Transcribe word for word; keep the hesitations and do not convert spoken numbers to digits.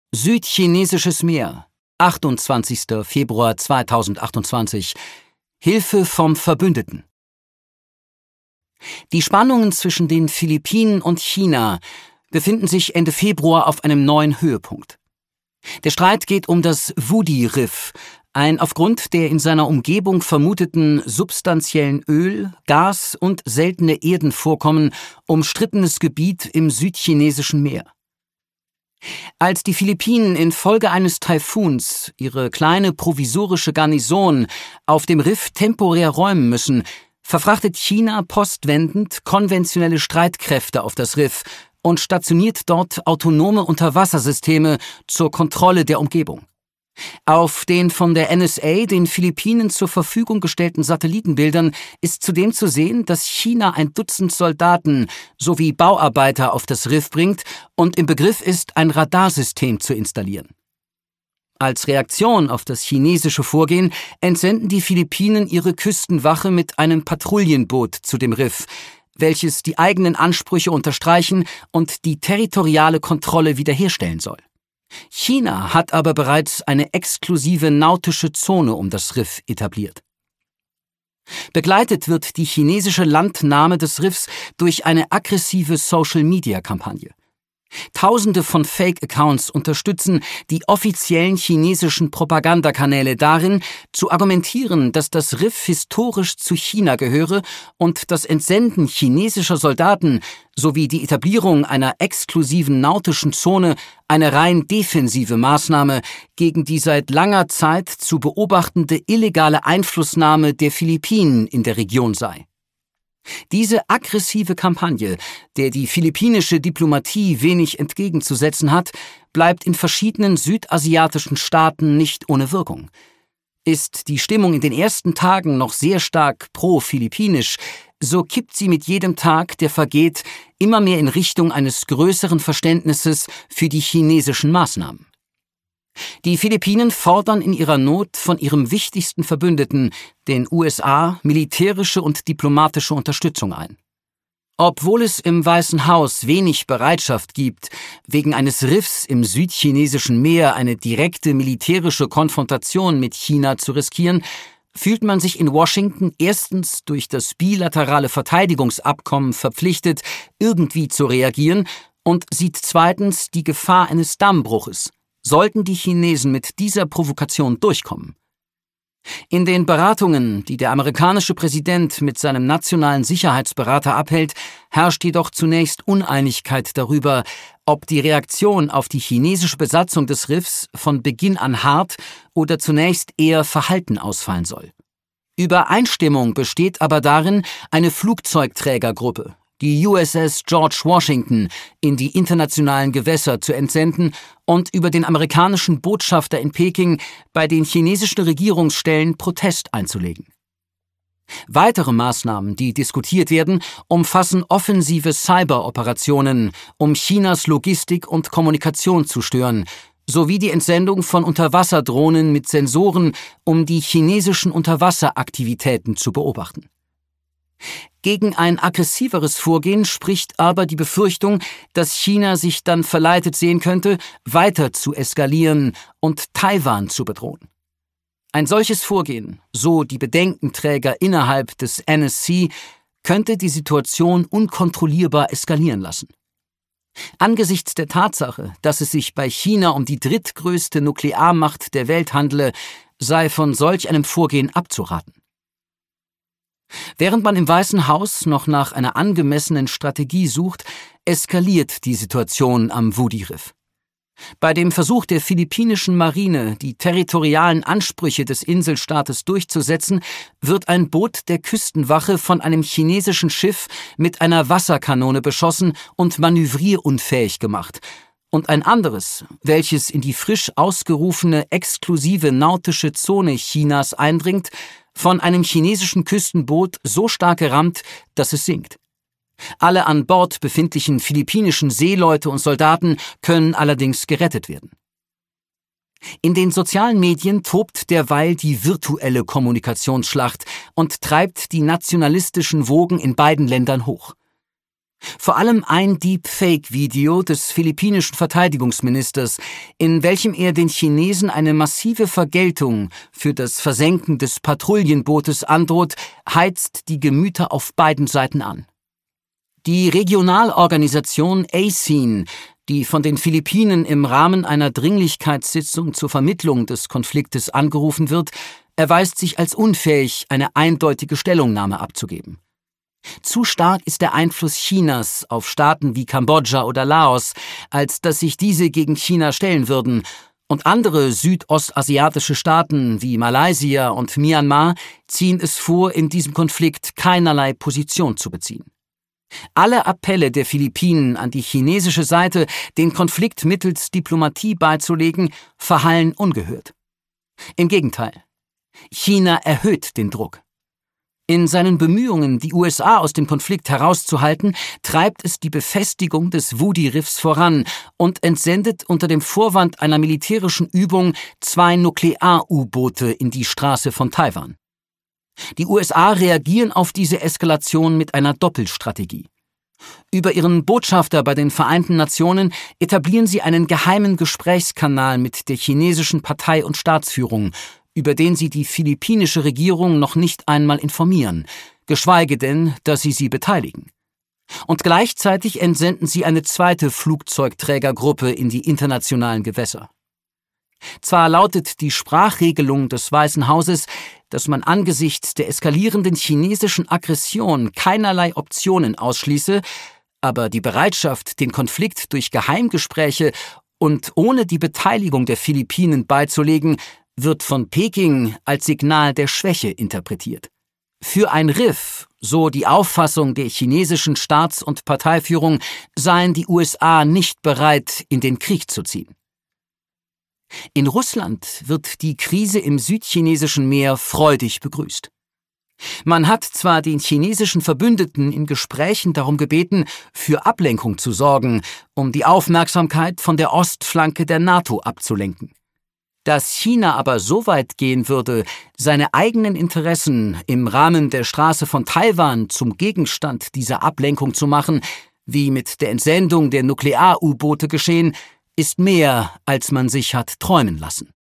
Südchinesisches Meer, achtundzwanzigster Februar zweitausendachtundzwanzig. Hilfe vom Verbündeten. Die Spannungen zwischen den Philippinen und China befinden sich Ende Februar auf einem neuen Höhepunkt. Der Streit geht um das Wudi-Riff, ein aufgrund der in seiner Umgebung vermuteten substanziellen Öl-, Gas- und seltene Erdenvorkommen umstrittenes Gebiet im südchinesischen Meer. Als die Philippinen infolge eines Taifuns ihre kleine provisorische Garnison auf dem Riff temporär räumen müssen, verfrachtet China postwendend konventionelle Streitkräfte auf das Riff und stationiert dort autonome Unterwassersysteme zur Kontrolle der Umgebung. Auf den von der N S A den Philippinen zur Verfügung gestellten Satellitenbildern ist zudem zu sehen, dass China ein Dutzend Soldaten sowie Bauarbeiter auf das Riff bringt und im Begriff ist, ein Radarsystem zu installieren. Als Reaktion auf das chinesische Vorgehen entsenden die Philippinen ihre Küstenwache mit einem Patrouillenboot zu dem Riff, welches die eigenen Ansprüche unterstreichen und die territoriale Kontrolle wiederherstellen soll. China hat aber bereits eine exklusive nautische Zone um das Riff etabliert. Begleitet wird die chinesische Landnahme des Riffs durch eine aggressive Social-Media-Kampagne. Tausende von Fake-Accounts unterstützen die offiziellen chinesischen Propagandakanäle darin, zu argumentieren, dass das Riff historisch zu China gehöre und das Entsenden chinesischer Soldaten sowie die Etablierung einer exklusiven nautischen Zone eine rein defensive Maßnahme gegen die seit langer Zeit zu beobachtende illegale Einflussnahme der Philippinen in der Region sei. Diese aggressive Kampagne, der die philippinische Diplomatie wenig entgegenzusetzen hat, bleibt in verschiedenen südasiatischen Staaten nicht ohne Wirkung. Ist die Stimmung in den ersten Tagen noch sehr stark pro-philippinisch, so kippt sie mit jedem Tag, der vergeht, immer mehr in Richtung eines größeren Verständnisses für die chinesischen Maßnahmen. Die Philippinen fordern in ihrer Not von ihrem wichtigsten Verbündeten, den U S A, militärische und diplomatische Unterstützung ein. Obwohl es im Weißen Haus wenig Bereitschaft gibt, wegen eines Riffs im südchinesischen Meer eine direkte militärische Konfrontation mit China zu riskieren, fühlt man sich in Washington erstens durch das bilaterale Verteidigungsabkommen verpflichtet, irgendwie zu reagieren und sieht zweitens die Gefahr eines Dammbruches, sollten die Chinesen mit dieser Provokation durchkommen. In den Beratungen, die der amerikanische Präsident mit seinem nationalen Sicherheitsberater abhält, herrscht jedoch zunächst Uneinigkeit darüber, ob die Reaktion auf die chinesische Besatzung des Riffs von Beginn an hart oder zunächst eher verhalten ausfallen soll. Übereinstimmung besteht aber darin, eine Flugzeugträgergruppe, die U S S George Washington, in die internationalen Gewässer zu entsenden und über den amerikanischen Botschafter in Peking bei den chinesischen Regierungsstellen Protest einzulegen. Weitere Maßnahmen, die diskutiert werden, umfassen offensive Cyberoperationen, um Chinas Logistik und Kommunikation zu stören, sowie die Entsendung von Unterwasserdrohnen mit Sensoren, um die chinesischen Unterwasseraktivitäten zu beobachten. Gegen ein aggressiveres Vorgehen spricht aber die Befürchtung, dass China sich dann verleitet sehen könnte, weiter zu eskalieren und Taiwan zu bedrohen. Ein solches Vorgehen, so die Bedenkenträger innerhalb des N S C, könnte die Situation unkontrollierbar eskalieren lassen. Angesichts der Tatsache, dass es sich bei China um die drittgrößte Nuklearmacht der Welt handele, sei von solch einem Vorgehen abzuraten. Während man im Weißen Haus noch nach einer angemessenen Strategie sucht, eskaliert die Situation am Wudi-Riff. Bei dem Versuch der philippinischen Marine, die territorialen Ansprüche des Inselstaates durchzusetzen, wird ein Boot der Küstenwache von einem chinesischen Schiff mit einer Wasserkanone beschossen und manövrierunfähig gemacht, und ein anderes, welches in die frisch ausgerufene exklusive nautische Zone Chinas eindringt, von einem chinesischen Küstenboot so stark gerammt, dass es sinkt. Alle an Bord befindlichen philippinischen Seeleute und Soldaten können allerdings gerettet werden. In den sozialen Medien tobt derweil die virtuelle Kommunikationsschlacht und treibt die nationalistischen Wogen in beiden Ländern hoch. Vor allem ein Deepfake-Video des philippinischen Verteidigungsministers, in welchem er den Chinesen eine massive Vergeltung für das Versenken des Patrouillenbootes androht, heizt die Gemüter auf beiden Seiten an. Die Regionalorganisation A S E A N, die von den Philippinen im Rahmen einer Dringlichkeitssitzung zur Vermittlung des Konfliktes angerufen wird, erweist sich als unfähig, eine eindeutige Stellungnahme abzugeben. Zu stark ist der Einfluss Chinas auf Staaten wie Kambodscha oder Laos, als dass sich diese gegen China stellen würden, und andere südostasiatische Staaten wie Malaysia und Myanmar ziehen es vor, in diesem Konflikt keinerlei Position zu beziehen. Alle Appelle der Philippinen an die chinesische Seite, den Konflikt mittels Diplomatie beizulegen, verhallen ungehört. Im Gegenteil, China erhöht den Druck. In seinen Bemühungen, die U S A aus dem Konflikt herauszuhalten, treibt es die Befestigung des Wudi-Riffs voran und entsendet unter dem Vorwand einer militärischen Übung zwei Nuklear-U-Boote in die Straße von Taiwan. Die U S A reagieren auf diese Eskalation mit einer Doppelstrategie. Über ihren Botschafter bei den Vereinten Nationen etablieren sie einen geheimen Gesprächskanal mit der chinesischen Partei- und Staatsführung, über den sie die philippinische Regierung noch nicht einmal informieren, geschweige denn, dass sie sie beteiligen. Und gleichzeitig entsenden sie eine zweite Flugzeugträgergruppe in die internationalen Gewässer. Zwar lautet die Sprachregelung des Weißen Hauses, dass man angesichts der eskalierenden chinesischen Aggression keinerlei Optionen ausschließe, aber die Bereitschaft, den Konflikt durch Geheimgespräche und ohne die Beteiligung der Philippinen beizulegen, wird von Peking als Signal der Schwäche interpretiert. Für ein Riff, so die Auffassung der chinesischen Staats- und Parteiführung, seien die U S A nicht bereit, in den Krieg zu ziehen. In Russland wird die Krise im südchinesischen Meer freudig begrüßt. Man hat zwar den chinesischen Verbündeten in Gesprächen darum gebeten, für Ablenkung zu sorgen, um die Aufmerksamkeit von der Ostflanke der NATO abzulenken. Dass China aber so weit gehen würde, seine eigenen Interessen im Rahmen der Straße von Taiwan zum Gegenstand dieser Ablenkung zu machen, wie mit der Entsendung der Nuklear-U-Boote geschehen, ist mehr, als man sich hat träumen lassen.